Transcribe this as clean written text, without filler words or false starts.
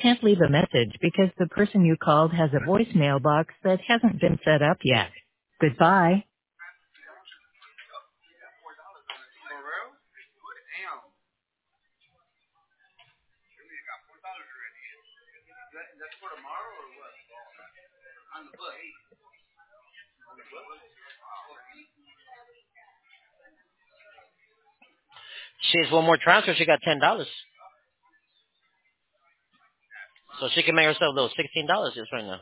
can't leave a message because the person you called has a voicemail box that hasn't been set up yet. Goodbye. She has one more transfer. She got $10, so she can make herself those $16 just right now.